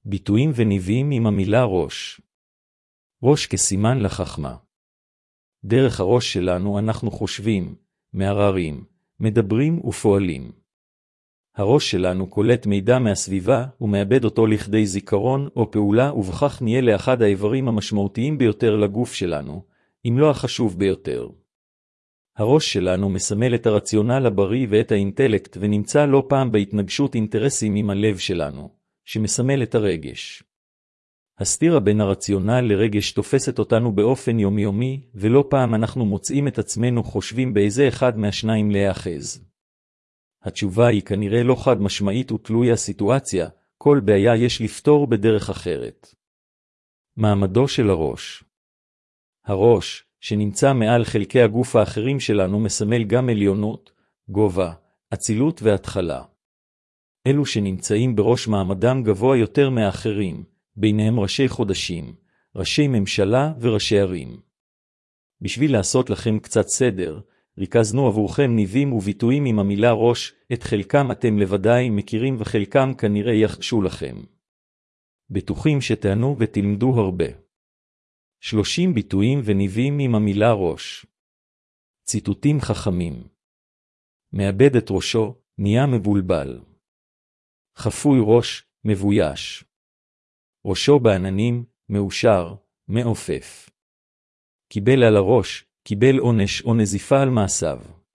ביטויים וניבים עם המילה ראש. ראש כסימן לחכמה. דרך הראש שלנו אנחנו חושבים, מערערים, מדברים ופועלים. הראש שלנו קולט מידע מהסביבה ומאבד אותו לכדי זיכרון או פעולה, ובכך נהיה לאחד האיברים המשמעותיים ביותר לגוף שלנו, אם לא החשוב ביותר. הראש שלנו מסמל את הרציונל הבריא ואת האינטלקט, ונמצא לא פעם בהתנגשות אינטרסים עם הלב שלנו, שמסמל את הרגש. הסתירה בין הרציונל לרגש תופסת אותנו באופן יומיומי, ולא פעם אנחנו מוצאים את עצמנו חושבים באיזה אחד מהשניים להיאחז. התשובה היא כנראה לא חד משמעית ותלוי הסיטואציה, כל בעיה יש לפתור בדרך אחרת. מעמדו של הראש. הראש, שנמצא מעל חלקי הגוף האחרים שלנו, מסמל גם עליונות, גובה, אצילות והתחלה. אלו שנמצאים בראש מעמדם גבוה יותר מאחרים, ביניהם ראשי חודשים, ראשי ממשלה וראשי ערים. בשביל לעשות לכם קצת סדר, ריכזנו עבורכם ניבים וביטויים עם המילה ראש, את חלקם אתם לבדי מכירים וחלקם כנראה יחשו לכם. בטוחים שתענו ותלמדו הרבה. 30 ביטויים וניבים עם המילה ראש. ציטוטים חכמים. מאבד את ראשו, נהיה מבולבל. חפוי ראש, מבויש. ראשו בעננים, מאושר, מעופף. קיבל על הראש, קיבל עונש או נזיפה על מעשיו.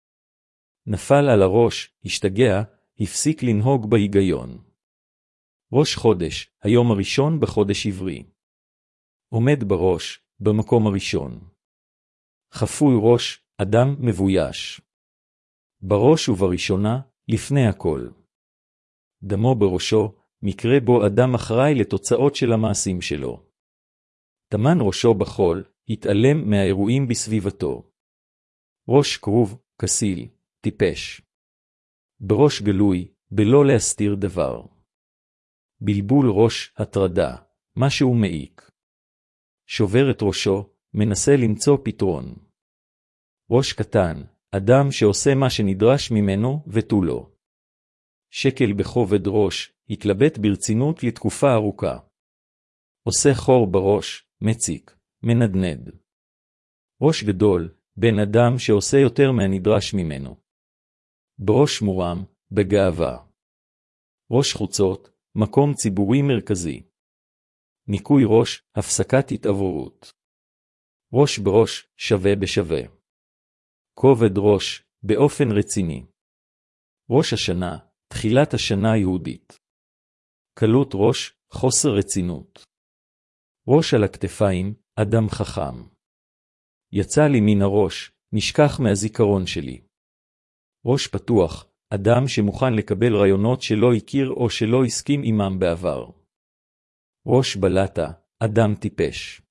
נפל על הראש, השתגע, הפסיק לנהוג בהיגיון. ראש חודש, היום הראשון בחודש עברי. עומד בראש, במקום הראשון. חפוי ראש, אדם מבויש. בראש ובראשונה, לפני הכל. דמו בראשו, מקרה בו אדם אחראי לתוצאות של המעשים שלו. תמן ראשו בחול, התעלם מהאירועים בסביבתו. ראש קרוב, כסיל, טיפש. בראש גלוי, בלא להסתיר דבר. בלבול ראש, הטרדה, משהו מעיק. שובר את ראשו, מנסה למצוא פתרון. ראש קטן, אדם שעושה מה שנדרש ממנו ותו לא. שקל בכובד ראש, התלבט ברצינות לתקופה ארוכה. עושה חור בראש, מציק, מנדנד. ראש גדול, בן אדם שעושה יותר מהנדרש ממנו. בראש מורם, בגאווה. ראש חוצות, מקום ציבורי מרכזי. ניקוי ראש, הפסקת התעברות. ראש בראש, שווה בשווה. כובד ראש, באופן רציני. ראש השנה, תחילת השנה היהודית. קלות ראש, חוסר רצינות. ראש על הכתפיים, אדם חכם. יצא לי מן הראש, נשכח מהזיכרון שלי. ראש פתוח, אדם שמוכן לקבל רעיונות שלא הכיר או שלא הסכים עמם בעבר. ראש בלטה, אדם טיפש.